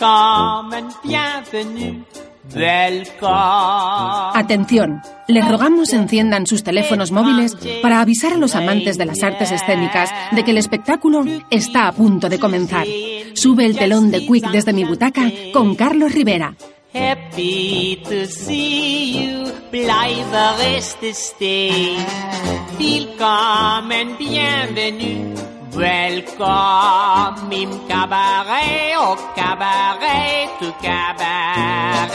Willkommen, bienvenue, welcome. Atención, les rogamos enciendan sus teléfonos móviles para avisar a los amantes de las artes escénicas de que el espectáculo está a punto de comenzar. Sube el telón de Quick desde mi butaca con Carlos Rivera. Happy to see you, bleibe reste stehen. Willkommen, bienvenue, welcome im cabaret, au cabaret, tu cabaret.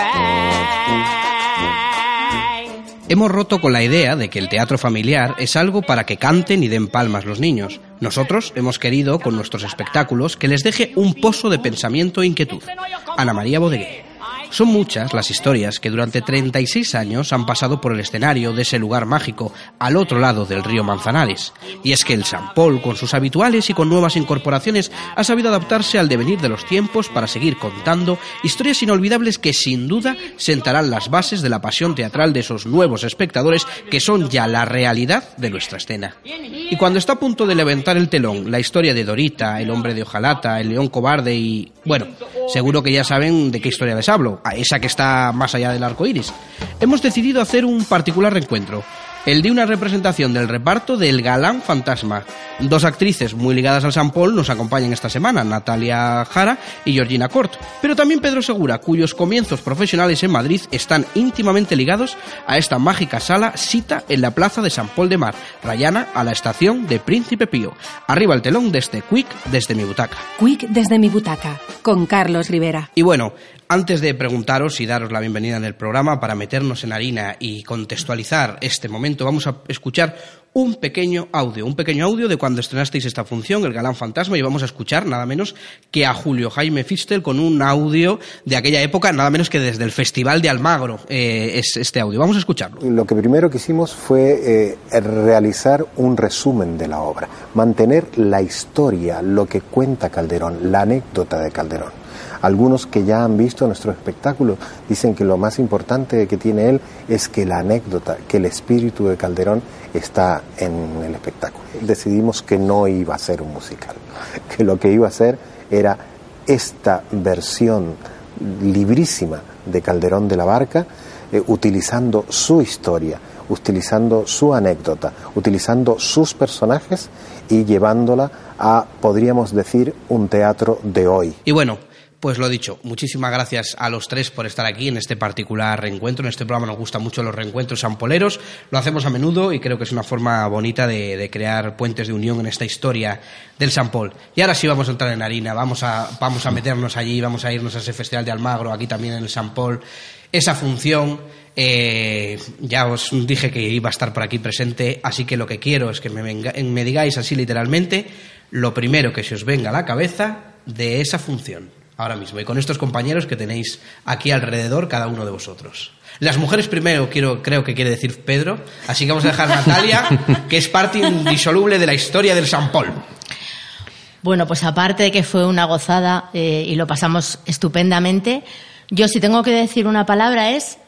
Hemos roto con la idea de que el teatro familiar es algo para que canten y den palmas los niños. Nosotros hemos querido, con nuestros espectáculos, que les deje un pozo de pensamiento e inquietud. Ana María Bodeguer. Son muchas las historias que durante 36 años han pasado por el escenario de ese lugar mágico, al otro lado del río Manzanares. Y es que el Sant Pol, con sus habituales y con nuevas incorporaciones, ha sabido adaptarse al devenir de los tiempos para seguir contando historias inolvidables que sin duda sentarán las bases de la pasión teatral de esos nuevos espectadores que son ya la realidad de nuestra escena. Y cuando está a punto de levantar el telón la historia de Dorita, el hombre de hojalata, el león cobarde y... bueno, seguro que ya saben de qué historia les hablo, a esa que está más allá del arco iris. Hemos decidido hacer un particular reencuentro, el de una representación del reparto del Galán Fantasma. Dos actrices muy ligadas al Sant Pol nos acompañan esta semana, Natalia Jara y Georgina Cort, pero también Pedro Segura, cuyos comienzos profesionales en Madrid están íntimamente ligados a esta mágica sala Sita en la plaza de Sant Pol de Mar, rayana a la estación de Príncipe Pío. Arriba el telón de este Quick desde mi butaca. Quick desde mi butaca, con Carlos Rivera. Y bueno, antes de preguntaros y daros la bienvenida en el programa, para meternos en harina y contextualizar este momento, vamos a escuchar un pequeño audio de cuando estrenasteis esta función, El Galán Fantasma, y vamos a escuchar nada menos que a Julio Jaime Fistel con un audio de aquella época, nada menos que desde el Festival de Almagro, es este audio. Vamos a escucharlo. Lo que primero que hicimos fue realizar un resumen de la obra, mantener la historia, lo que cuenta Calderón, la anécdota de Calderón. Algunos que ya han visto nuestro espectáculo dicen que lo más importante que tiene él es que la anécdota, que el espíritu de Calderón está en el espectáculo. Decidimos que no iba a ser un musical, que lo que iba a ser era esta versión librísima de Calderón de la Barca, utilizando su historia, utilizando su anécdota, utilizando sus personajes y llevándola a, podríamos decir, un teatro de hoy. Y bueno, pues lo dicho, muchísimas gracias a los tres por estar aquí en este particular reencuentro. En este programa nos gustan mucho los reencuentros sanpoleros, lo hacemos a menudo y creo que es una forma bonita de crear puentes de unión en esta historia del Sant Pol. Y ahora sí vamos a entrar en harina, vamos a meternos allí, vamos a irnos a ese Festival de Almagro, aquí también en el Sant Pol. Esa función, ya os dije que iba a estar por aquí presente, así que lo que quiero es que me digáis así literalmente lo primero que se os venga a la cabeza de esa función. Ahora mismo, y con estos compañeros que tenéis aquí alrededor, cada uno de vosotros. Las mujeres primero, creo que quiere decir Pedro, así que vamos a dejar a Natalia, que es parte indisoluble de la historia del Sant Pol. Bueno, pues aparte de que fue una gozada y lo pasamos estupendamente, yo si tengo que decir una palabra es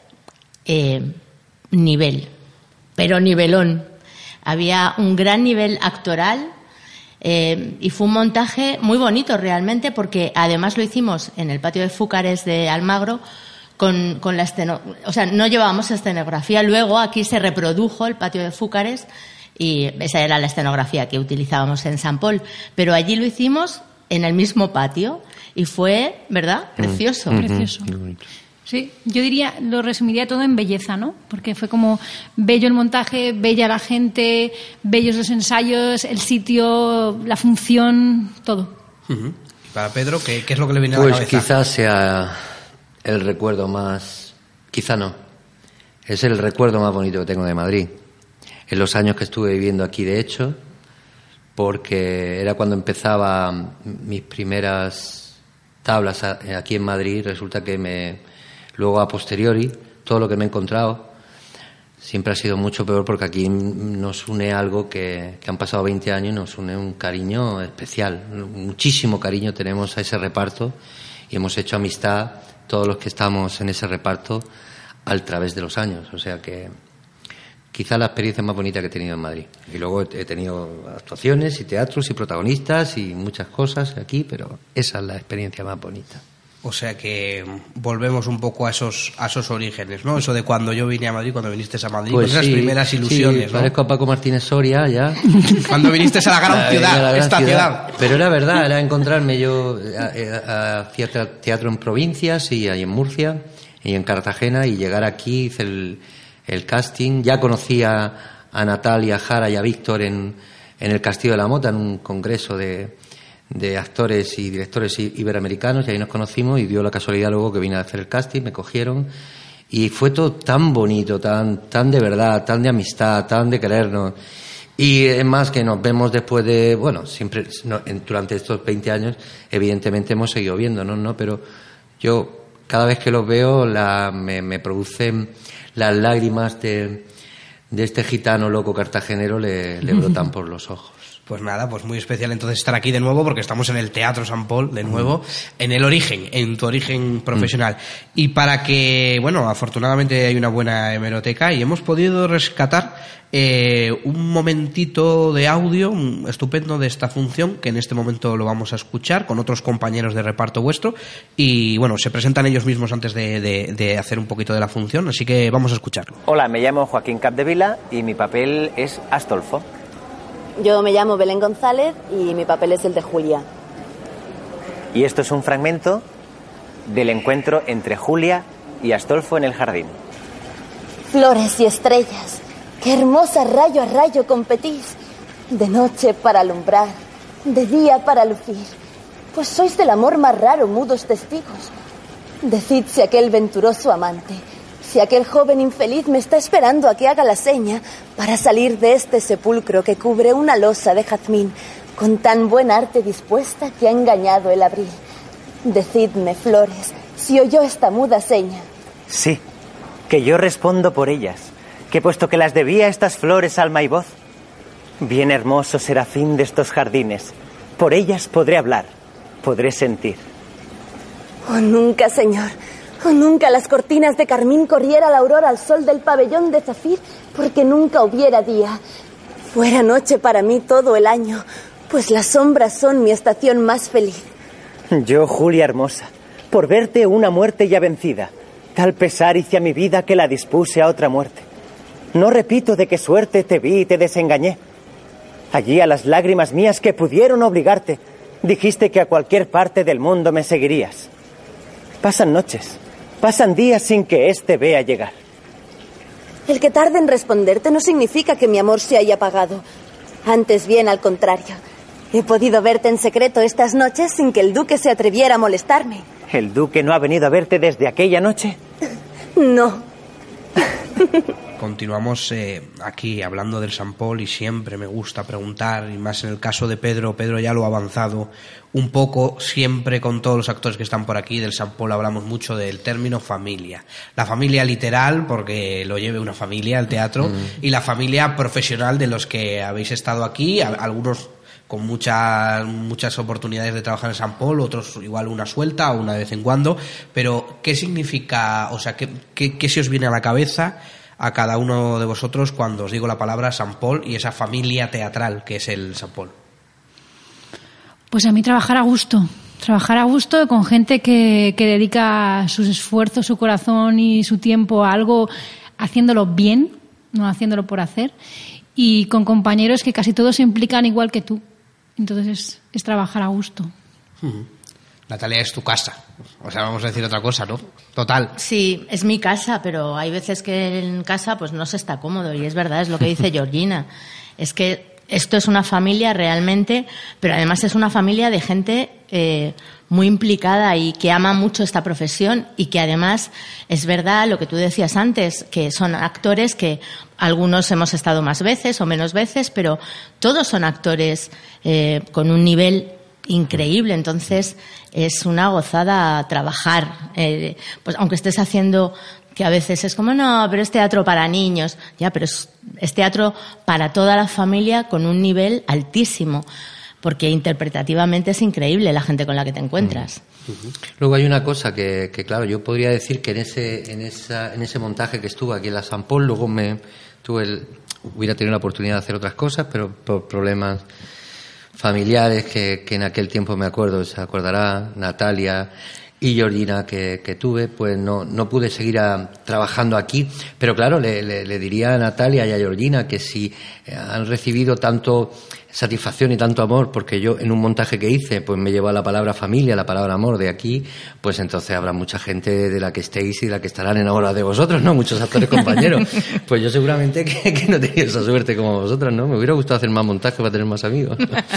nivel, pero nivelón. Había un gran nivel actoral. Y fue un montaje muy bonito realmente, porque además lo hicimos en el patio de Fúcares de Almagro con la o sea, no llevábamos escenografía. Luego aquí se reprodujo el patio de Fúcares y esa era la escenografía que utilizábamos en Sant Pol, pero allí lo hicimos en el mismo patio y fue, ¿verdad? Precioso. Precioso. Sí, yo diría, lo resumiría todo en belleza, ¿no? Porque fue como bello el montaje, bella la gente, bellos los ensayos, el sitio, la función, todo. Uh-huh. Y para Pedro, ¿qué es lo que le viene a la cabeza? Pues quizás sea el recuerdo más... Quizá no. Es el recuerdo más bonito que tengo de Madrid. En los años que estuve viviendo aquí, de hecho, porque era cuando empezaba mis primeras tablas aquí en Madrid. Resulta que luego, a posteriori, todo lo que me he encontrado siempre ha sido mucho peor, porque aquí nos une algo que han pasado 20 años y nos une un cariño especial. Muchísimo cariño tenemos a ese reparto y hemos hecho amistad todos los que estamos en ese reparto a través de los años. O sea que quizá la experiencia más bonita que he tenido en Madrid. Y luego he tenido actuaciones y teatros y protagonistas y muchas cosas aquí, pero esa es la experiencia más bonita. O sea que volvemos un poco a esos orígenes, ¿no? Eso de cuando yo vine a Madrid, cuando viniste a Madrid, pues con esas primeras ilusiones, sí, ¿no? Parezco a Paco Martínez Soria ya. Cuando viniste a la gran ciudad, esta ciudad. Pero era verdad, era encontrarme yo hacía teatro en provincias y ahí en Murcia y en Cartagena, y llegar aquí, hice el casting. Ya conocía a Natalia Jara y a Víctor en el Castillo de la Mota, en un congreso de actores y directores iberoamericanos, y ahí nos conocimos, y dio la casualidad luego que vine a hacer el casting, me cogieron, y fue todo tan bonito, tan de verdad, tan de amistad, tan de querernos. Y es más, que nos vemos después de, bueno, siempre, durante estos 20 años, evidentemente hemos seguido viéndonos, ¿no? Pero yo, cada vez que los veo, me producen las lágrimas de este gitano loco cartagenero, le brotan por los ojos. Pues nada, pues muy especial entonces estar aquí de nuevo, porque estamos en el Teatro Sant Pol de nuevo, en el origen, en tu origen profesional. Y para que, bueno, afortunadamente hay una buena hemeroteca y hemos podido rescatar un momentito de audio estupendo de esta función, que en este momento lo vamos a escuchar con otros compañeros de reparto vuestro, y bueno, se presentan ellos mismos antes de hacer un poquito de la función, así que vamos a escucharlo. Hola, me llamo Joaquín Capdevila y mi papel es Astolfo. Yo me llamo Belén González y mi papel es el de Julia. Y esto es un fragmento del encuentro entre Julia y Astolfo en el jardín. Flores y estrellas, qué hermosa rayo a rayo competís. De noche para alumbrar, de día para lucir. Pues sois del amor más raro, mudos testigos. Decid si aquel venturoso amante, si aquel joven infeliz me está esperando a que haga la seña para salir de este sepulcro que cubre una losa de jazmín, con tan buen arte dispuesta que ha engañado el abril. Decidme, flores, si oyó esta muda seña. Sí, que yo respondo por ellas, que puesto que las debía estas flores alma y voz, bien hermoso serafín de estos jardines, por ellas podré hablar, podré sentir. Oh, nunca, señor. Oh, nunca las cortinas de carmín corriera la aurora al sol del pabellón de zafir, porque nunca hubiera día. Fuera noche para mí todo el año, pues las sombras son mi estación más feliz. Yo, Julia hermosa, por verte una muerte ya vencida, tal pesar hice a mi vida que la dispuse a otra muerte. No repito de qué suerte te vi y te desengañé. Allí a las lágrimas mías que pudieron obligarte, dijiste que a cualquier parte del mundo me seguirías. Pasan noches, pasan días sin que éste vea llegar. El que tarde en responderte no significa que mi amor se haya apagado. Antes bien, al contrario. He podido verte en secreto estas noches sin que el duque se atreviera a molestarme. ¿El duque no ha venido a verte desde aquella noche? No. Continuamos aquí hablando del Sant Pol, y siempre me gusta preguntar, y más en el caso de Pedro ya lo ha avanzado un poco, siempre con todos los actores que están por aquí del Sant Pol hablamos mucho del término familia. La familia literal, porque lo lleve una familia al teatro, y la familia profesional de los que habéis estado aquí, algunos con muchas oportunidades de trabajar en Sant Pol, otros igual una suelta o una de vez en cuando, pero ¿qué significa, o sea, qué se os viene a la cabeza a cada uno de vosotros cuando os digo la palabra Sant Pol y esa familia teatral que es el Sant Pol? Pues a mí trabajar a gusto con gente que dedica sus esfuerzos, su corazón y su tiempo a algo, haciéndolo bien, no haciéndolo por hacer, y con compañeros que casi todos se implican igual que tú. Entonces es trabajar a gusto. Natalia, es tu casa. O sea, vamos a decir otra cosa, ¿no? Total. Sí, es mi casa, pero hay veces que en casa pues no se está cómodo, y es verdad, es lo que dice Georgina. Es que esto es una familia realmente, pero además es una familia de gente muy implicada y que ama mucho esta profesión, y que además es verdad lo que tú decías antes, que son actores que algunos hemos estado más veces o menos veces, pero todos son actores con un nivel increíble. Entonces es una gozada trabajar, pues aunque estés haciendo, que a veces es como, no, pero es teatro para niños, ya, pero es teatro para toda la familia con un nivel altísimo, porque interpretativamente es increíble la gente con la que te encuentras. Luego hay una cosa que claro, yo podría decir que en ese montaje que estuvo aquí en la Sant Pol, luego hubiera tenido la oportunidad de hacer otras cosas, pero por problemas familiares que en aquel tiempo me acuerdo, se acordará Natalia, y Georgina que tuve, pues no pude seguir trabajando aquí, pero claro, le diría a Natalia y a Georgina que si han recibido tanto satisfacción y tanto amor, porque yo en un montaje que hice pues me llevo la palabra familia, la palabra amor de aquí, pues entonces habrá mucha gente de la que estéis y de la que estarán enamorados de vosotros, ¿no? Muchos actores compañeros. Pues yo seguramente que no he tenido esa suerte como vosotros, ¿no? Me hubiera gustado hacer más montajes para tener más amigos.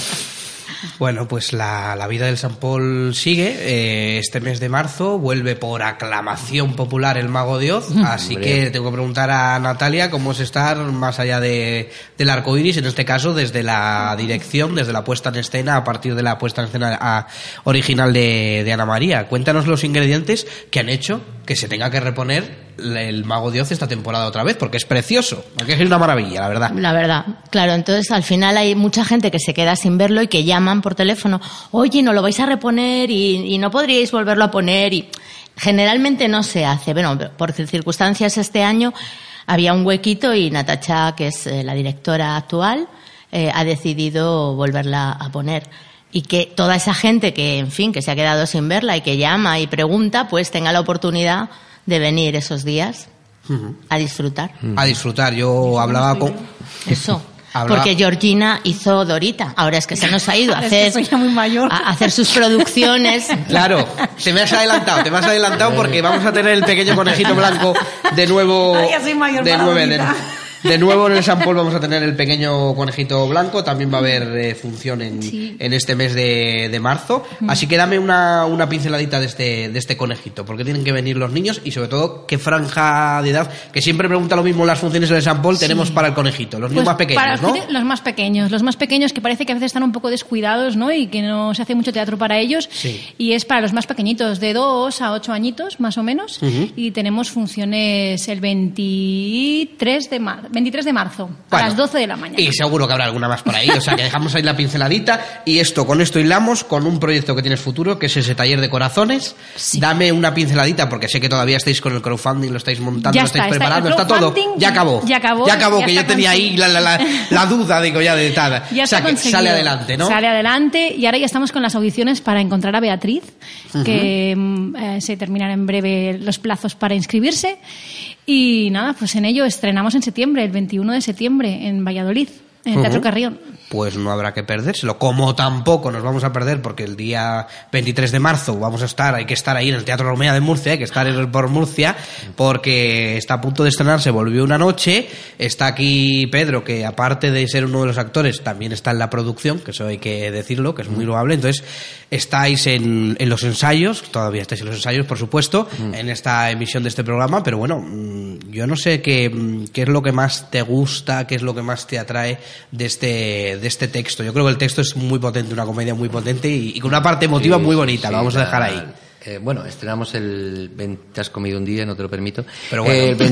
Bueno, pues la vida del Sant Pol sigue. Este mes de marzo vuelve por aclamación popular el Mago de Oz, así que tengo que preguntar a Natalia cómo es estar más allá del arco iris, en este caso desde la dirección, desde la puesta en escena, a partir de la puesta en escena original de Ana María. Cuéntanos los ingredientes que han hecho que se tenga que reponer el Mago de Oz esta temporada otra vez, porque es precioso, porque es una maravilla, la verdad. La verdad, claro, entonces al final hay mucha gente que se queda sin verlo y que llaman por teléfono, oye, ¿no lo vais a reponer y no podríais volverlo a poner? Y generalmente no se hace, bueno, por circunstancias este año había un huequito y Natacha, que es la directora actual, ha decidido volverla a poner. Y que toda esa gente que, en fin, que se ha quedado sin verla y que llama y pregunta, pues tenga la oportunidad de venir esos días a disfrutar. A disfrutar. Yo hablaba con... Eso. Porque Georgina hizo Dorita. Ahora es que se nos ha ido a hacer, es que soy ya muy mayor. A hacer sus producciones. Claro, te me has adelantado porque vamos a tener el pequeño conejito blanco de nuevo. Ay, ya soy mayor de nuevo en el Sant Pol vamos a tener el pequeño conejito blanco. También va a haber función en este mes de marzo. Así que dame una pinceladita de este conejito, porque tienen que venir los niños y sobre todo qué franja de edad, que siempre pregunta lo mismo en las funciones del Sant Pol, tenemos para el conejito, los niños más pequeños, ¿no? Los más pequeños que parece que a veces están un poco descuidados, ¿no? Y que no se hace mucho teatro para ellos. Sí. Y es para los más pequeñitos, de 2 a 8 añitos más o menos. Y tenemos funciones el 23 de marzo, a las 12 de la mañana. Y seguro que habrá alguna más por ahí, o sea que dejamos ahí la pinceladita y con esto hilamos con un proyecto que tienes futuro, que es ese taller de corazones. Sí. Dame una pinceladita, porque sé que todavía estáis con el crowdfunding, lo estáis montando, lo estáis preparando, está todo. Ya acabó, que yo tenía ahí la duda, digo, ya de tal. Ya, o sea, que sale adelante, ¿no? Sale adelante y ahora ya estamos con las audiciones para encontrar a Beatriz, que se terminan en breve los plazos para inscribirse. Y nada, pues en ello estrenamos en septiembre, el 21 de septiembre, en Valladolid, en el Teatro Carrión. Pues no habrá que perdérselo, como tampoco nos vamos a perder, porque el día 23 de marzo hay que estar ahí en el Teatro Romea de Murcia, hay que estar por Murcia, porque está a punto de estrenarse Volvió una noche. Está aquí Pedro, que aparte de ser uno de los actores, también está en la producción, que eso hay que decirlo, que es muy loable. Entonces, estáis en los ensayos, todavía estáis en los ensayos, por supuesto, en esta emisión de este programa, pero bueno, yo no sé qué es lo que más te gusta, qué es lo que más te atrae de este texto. Yo creo que el texto es muy potente, una comedia muy potente y con una parte emotiva muy bonita. Lo vamos a dejar ahí. Bueno, estrenamos el 20, te has comido un día, no te lo permito. Pero bueno. El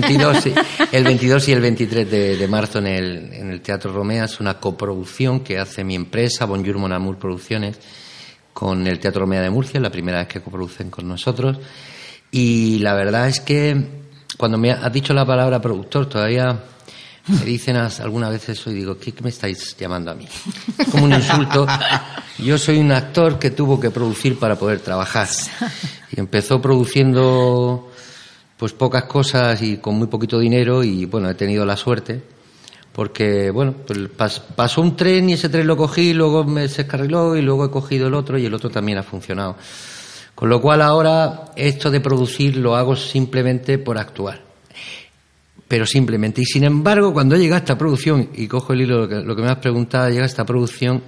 22 y el 23 de marzo en el Teatro Romea. Es una coproducción que hace mi empresa, Bonjour Mon Amour Producciones, con el Teatro Romea de Murcia. Es la primera vez que coproducen con nosotros. Y la verdad es que cuando me has dicho la palabra productor, todavía me dicen alguna vez eso y digo, ¿qué me estáis llamando a mí? Es como un insulto. Yo soy un actor que tuvo que producir para poder trabajar. Y empezó produciendo pues pocas cosas y con muy poquito dinero y bueno, he tenido la suerte porque bueno, pues pasó un tren y ese tren lo cogí, luego se descarriló y luego he cogido el otro y el otro también ha funcionado. Con lo cual ahora esto de producir lo hago simplemente por actuar. Pero simplemente. Y sin embargo, cuando llega esta producción, y cojo el hilo lo que me has preguntado, llega esta producción,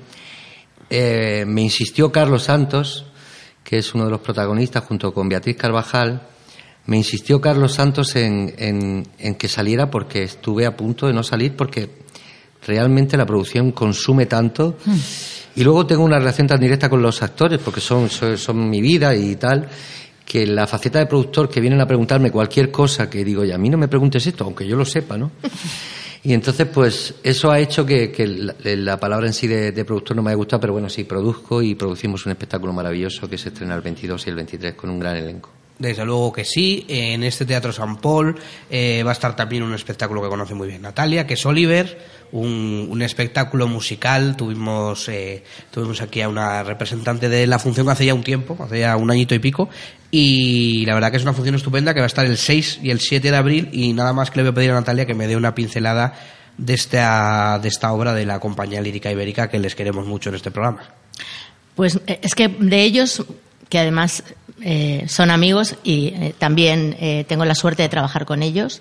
me insistió Carlos Santos, que es uno de los protagonistas, junto con Beatriz Carvajal, me insistió Carlos Santos en que saliera porque estuve a punto de no salir porque realmente la producción consume tanto. Y luego tengo una relación tan directa con los actores porque son mi vida y tal, que la faceta de productor que vienen a preguntarme cualquier cosa que digo, a mí no me preguntes esto, aunque yo lo sepa, ¿no? Y entonces, pues, eso ha hecho que la palabra en sí de productor no me haya gustado, pero bueno, sí, produzco y producimos un espectáculo maravilloso que se estrena el 22 y el 23 con un gran elenco. Desde luego que sí. En este Teatro San Paul va a estar también un espectáculo que conoce muy bien Natalia, que es Oliver, un espectáculo musical. Tuvimos aquí a una representante de la función hace ya un tiempo, hace ya un añito y pico, y la verdad que es una función estupenda que va a estar el 6 y el 7 de abril, y nada más que le voy a pedir a Natalia que me dé una pincelada de esta obra de la Compañía Lírica Ibérica, que les queremos mucho en este programa. Pues es que de ellos, que además son amigos y también tengo la suerte de trabajar con ellos,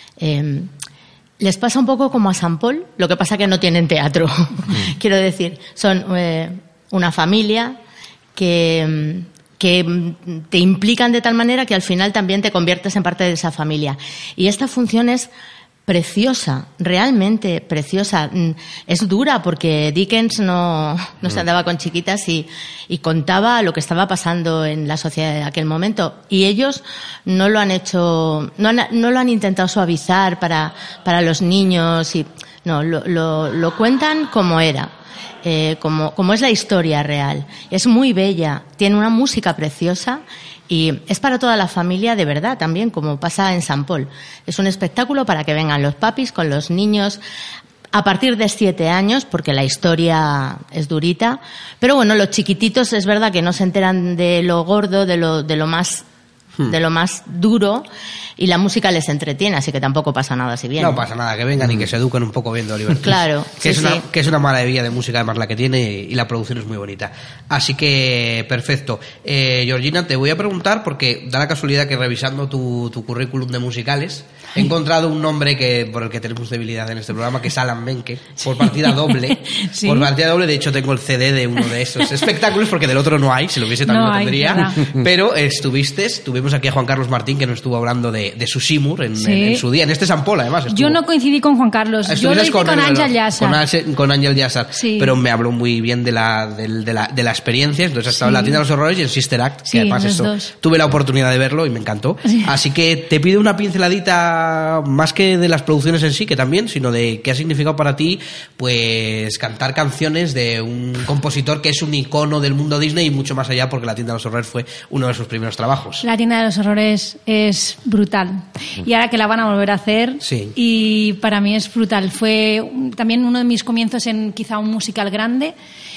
les pasa un poco como a San Paul, lo que pasa que no tienen teatro. Quiero decir, son una familia que te implican de tal manera que al final también te conviertes en parte de esa familia. Y esta función es preciosa, realmente preciosa. Es dura porque Dickens no se andaba con chiquitas y contaba lo que estaba pasando en la sociedad de aquel momento. Y ellos no lo han hecho, no lo han intentado suavizar para los niños, y no, lo cuentan como era. Como es la historia real. Es muy bella, tiene una música preciosa y es para toda la familia de verdad también, como pasa en San Paul. Es un espectáculo para que vengan los papis con los niños a partir de 7 años, porque la historia es durita. Pero bueno, los chiquititos es verdad que no se enteran de lo gordo, de lo más duro, y la música les entretiene, así que tampoco pasa nada si vienen. No pasa nada, que vengan y que se eduquen un poco viendo Oliver Twist. Claro, que es una maravilla de música además la que tiene, y la producción es muy bonita. Así que perfecto. Georgina, te voy a preguntar, porque da la casualidad que revisando tu currículum de musicales he encontrado un nombre por el que tenemos debilidad en este programa, que es Alan Menken, por partida doble. ¿Sí? Por partida doble, de hecho tengo el CD de uno de esos espectáculos, porque del otro no hay, si lo hubiese también lo tendría. Pero tuvimos aquí a Juan Carlos Martín, que nos estuvo hablando de su Seymour en su día, en este San Paul además. Yo no coincidí con Juan Carlos, yo lo hice con Ángel Yassar. Con Ángel Yassar, sí. Pero me habló muy bien de la experiencia. Entonces ha estado en La Tienda de los Horrores y en Sister Act, que además tuve la oportunidad de verlo y me encantó. Sí. Así que te pido una pinceladita, más que de las producciones en sí, que también, sino de qué ha significado para ti pues cantar canciones de un compositor que es un icono del mundo Disney y mucho más allá, porque La Tienda de los Horrores fue uno de sus primeros trabajos. La Tienda de los Horrores es brutal, y ahora que la van a volver a hacer, sí. Y para mí es brutal. Fue también uno de mis comienzos en quizá un musical grande,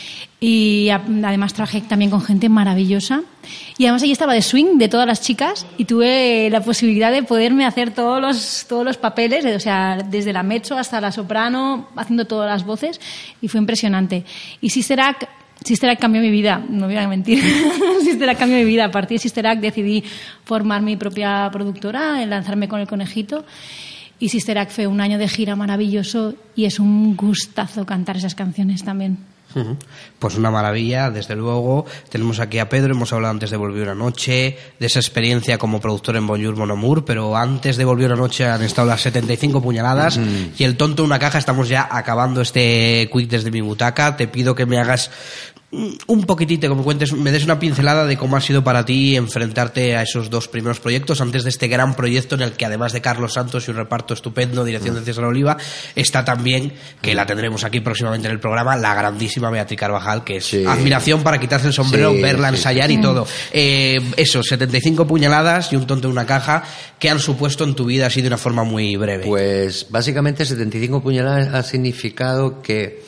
y además trabajé también con gente maravillosa, y además allí estaba de swing de todas las chicas, y tuve la posibilidad de poderme hacer todos los papeles, o sea, desde la mezzo hasta la soprano, haciendo todas las voces, y fue impresionante. Y Sister Act cambió mi vida, no voy a mentir. Sister Act cambió mi vida. A partir de Sister Act decidí formar mi propia productora, lanzarme con El Conejito, y Sister Act fue un año de gira maravilloso, y es un gustazo cantar esas canciones también. Pues una maravilla, desde luego. Tenemos aquí a Pedro, hemos hablado antes de Volvió una noche, de esa experiencia como productor en Bonjour Mon Amour, pero antes de Volvió una noche han estado las 75 puñaladas y El tonto en una caja. Estamos ya acabando este quick desde mi butaca. Te pido que me hagas un poquitito, que me cuentes, me des una pincelada de cómo ha sido para ti enfrentarte a esos dos primeros proyectos antes de este gran proyecto en el que, además de Carlos Santos y un reparto estupendo, dirección de César Oliva, está también, que la tendremos aquí próximamente en el programa, la grandísima Beatriz Carvajal, que es admiración para quitarse el sombrero, verla ensayar y todo. Eso, 75 puñaladas y Un tonto en una caja, que han supuesto en tu vida así de una forma muy breve. Pues básicamente 75 puñaladas ha significado que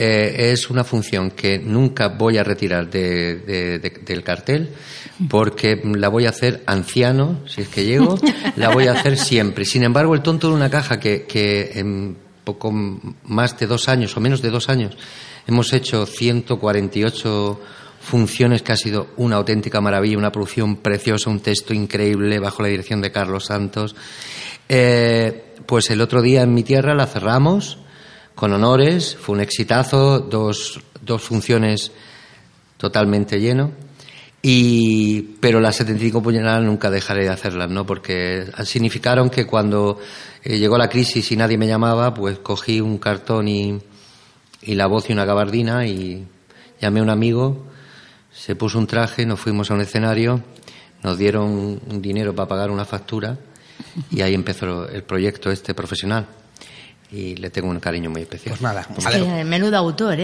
es una función que nunca voy a retirar del cartel, porque la voy a hacer anciano, si es que llego, la voy a hacer siempre. Sin embargo, El tonto en una caja, que en poco más de 2 años o menos de 2 años hemos hecho 148 funciones, que ha sido una auténtica maravilla, una producción preciosa, un texto increíble bajo la dirección de Carlos Santos. Pues el otro día en mi tierra la cerramos con honores, fue un exitazo, dos funciones totalmente lleno, pero las 75 puñaladas nunca dejaré de hacerlas, ¿no? Porque significaron que cuando llegó la crisis y nadie me llamaba, pues cogí un cartón y la voz y una gabardina y llamé a un amigo, se puso un traje, nos fuimos a un escenario, nos dieron un dinero para pagar una factura y ahí empezó el proyecto profesional. Y le tengo un cariño muy especial. Pues nada. Menudo autor, ¿eh?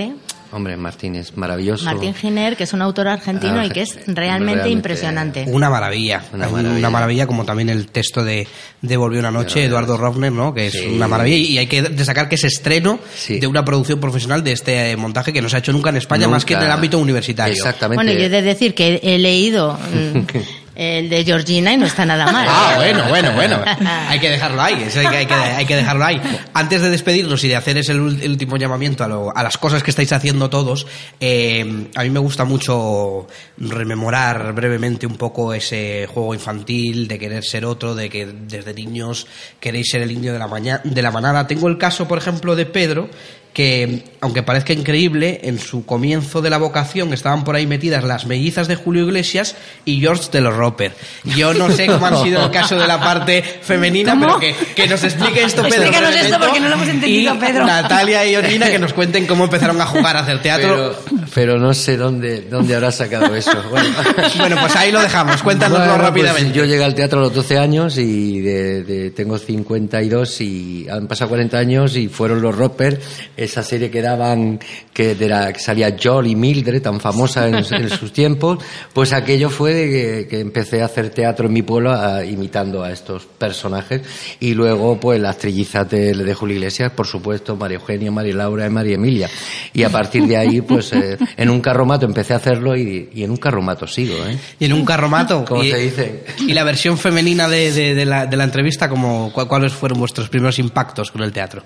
Hombre, Martín es maravilloso. Martín Giner, que es un autor argentino y que es realmente impresionante. Una maravilla. Una maravilla, como también el texto de Volvió una noche, Eduardo Rovner, ¿no? Que es una maravilla. Y hay que destacar que es estreno de una producción profesional de este montaje que no se ha hecho nunca en España, más que en el ámbito universitario. Exactamente. Bueno, yo he de decir que he leído el de Georgina y no está nada mal. Bueno. Hay que dejarlo ahí. Hay que dejarlo ahí. Antes de despedirnos y de hacer ese último llamamiento a las cosas que estáis haciendo todos, a mí me gusta mucho rememorar brevemente un poco ese juego infantil de querer ser otro, de que desde niños queréis ser el indio de la manada. Tengo el caso, por ejemplo, de Pedro, que, aunque parezca increíble, en su comienzo de la vocación estaban por ahí metidas las mellizas de Julio Iglesias y George de los Roper. Yo no sé cómo han sido el caso de la parte femenina, pero que nos explique esto, Pedro. Explícanos esto porque no lo hemos entendido, Pedro. Natalia y Georgina, que nos cuenten cómo empezaron a jugar a hacer teatro. Pero no sé dónde habrá sacado eso. Bueno, pues ahí lo dejamos. Cuéntanoslo rápidamente. Pues yo llegué al teatro a los 12 años y tengo 52 y han pasado 40 años y fueron los Roper, esa serie que daban, que salía Joel y Mildred, tan famosa en sus tiempos. Pues aquello fue de que empecé a hacer teatro en mi pueblo imitando a estos personajes, y luego pues las trillizas de Julio Iglesias, por supuesto, María Eugenia, María Laura y María Emilia, y a partir de ahí pues en un carromato empecé a hacerlo y en un carromato sigo, y en un carromato, como se dice. Y la versión femenina de la entrevista, ¿cuáles fueron vuestros primeros impactos con el teatro?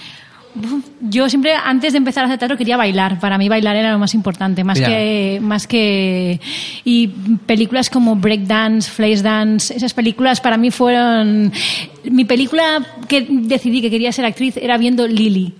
Yo siempre, antes de empezar a hacer teatro, quería bailar. Para mí bailar era lo más importante, más que y películas como Breakdance, Flashdance, esas películas para mí fueron... Mi película que decidí que quería ser actriz era viendo Lily,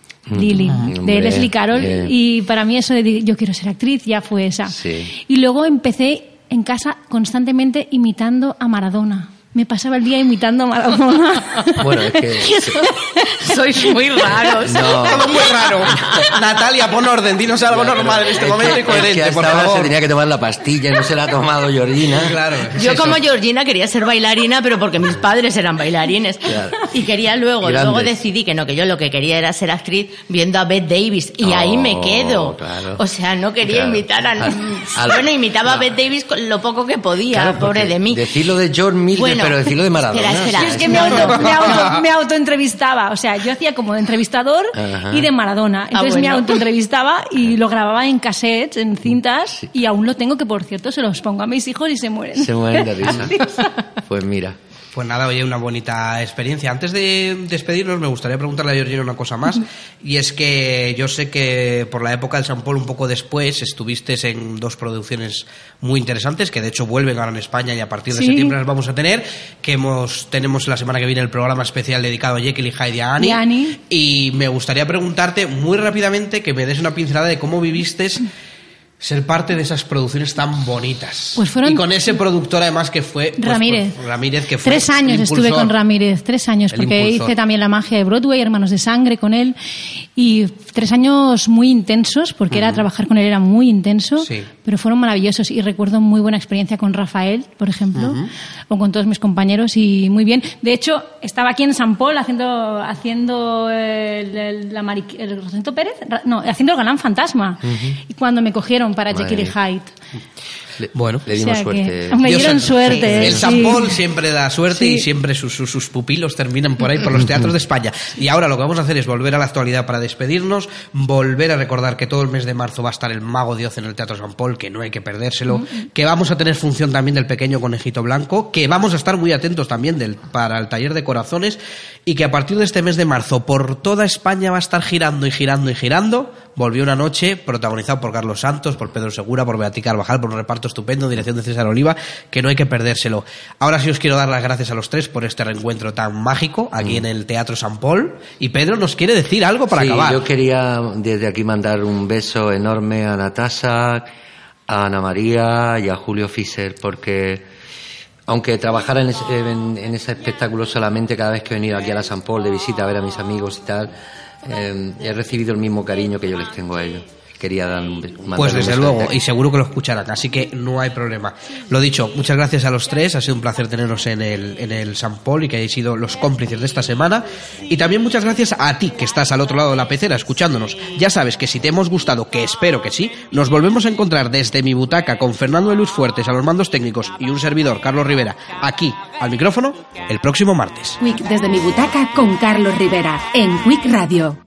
de Leslie Carroll, y para mí eso de yo quiero ser actriz ya fue esa. Sí. Y luego empecé en casa constantemente imitando a Maradona. Me pasaba el día imitando a Maradona. Bueno, es que... Sois muy raros. No. Todo muy raro. Natalia, pon orden, dinos algo normal en este momento y coherente, es que por favor. Se tenía que tomar la pastilla y no se la ha tomado Georgina. Claro. Yo como Georgina quería ser bailarina, pero porque mis padres eran bailarines. Claro. Y quería luego decidí que no, que yo lo que quería era ser actriz viendo a Bette Davis. Y ahí me quedo. Claro. O sea, no quería imitar bueno, imitaba a Bette Davis con lo poco que podía, pobre de mí. Decirlo de George Miller, pero decirlo de Maradona. Espera. Es que me autoentrevistaba. O sea, yo hacía como de entrevistador y de Maradona. Entonces me autoentrevistaba y lo grababa en cassettes, en cintas, y aún lo tengo, que por cierto se los pongo a mis hijos y se mueren. Se mueren de risa. Pues mira. Pues nada, oye, una bonita experiencia. Antes de despedirnos, me gustaría preguntarle a Georgina una cosa más, y es que yo sé que por la época del Sant Pol, un poco después, estuviste en 2 producciones muy interesantes, que de hecho vuelven ahora en España y a partir de septiembre las vamos a tener, tenemos la semana que viene el programa especial dedicado a Jekyll y Hyde y a Annie, y me gustaría preguntarte muy rápidamente que me des una pincelada de cómo viviste ser parte de esas producciones tan bonitas. Pues fueron... Y con ese productor además que fue... Ramírez. Ramírez, que fue 3 años estuve con Ramírez, 3 años, porque hice también La magia de Broadway, Hermanos de sangre con él, y 3 años muy intensos, porque trabajar con él era muy intenso, pero fueron maravillosos, y recuerdo muy buena experiencia con Rafael, por ejemplo, o con todos mis compañeros, y muy bien. De hecho, estaba aquí en Sant Pol haciendo el Rosendo Pérez, haciendo el Galán Fantasma, y cuando me cogieron para Jekyll y Hyde. Le dimos suerte. Me dieron suerte. El Sant Pol siempre da suerte y siempre sus pupilos terminan por ahí, por los teatros de España. Y ahora lo que vamos a hacer es volver a la actualidad para despedirnos, volver a recordar que todo el mes de marzo va a estar el Mago de Oz en el Teatro Sant Pol, que no hay que perdérselo, que vamos a tener función también del Pequeño Conejito Blanco, que vamos a estar muy atentos también para el Taller de Corazones, y que a partir de este mes de marzo por toda España va a estar girando y girando y girando Volvió una noche, protagonizado por Carlos Santos, por Pedro Segura, por Beatriz Carvajal, por un reparto estupendo, dirección de César Oliva, que no hay que perdérselo. Ahora sí os quiero dar las gracias a los tres por este reencuentro tan mágico aquí en el Teatro Sant Pol. Y Pedro nos quiere decir algo para acabar. Yo quería desde aquí mandar un beso enorme a Natasha, a Ana María y a Julio Fischer, porque aunque trabajara en ese espectáculo solamente, cada vez que he venido aquí a la Sant Pol de visita a ver a mis amigos y tal, he recibido el mismo cariño que yo les tengo a ellos. quería mandar Pues un desde beso luego, desde y aquí. seguro que lo escucharán, así que no hay problema. Lo dicho, muchas gracias a los tres, ha sido un placer teneros en el San Paul y que hayáis sido los cómplices de esta semana. Y también muchas gracias a ti que estás al otro lado de la pecera escuchándonos. Ya sabes que si te hemos gustado, que espero que sí, nos volvemos a encontrar desde mi butaca con Fernando de Luis Fuertes a los mandos técnicos y un servidor, Carlos Rivera, aquí al micrófono el próximo martes. Quick desde mi butaca con Carlos Rivera en Quick Radio.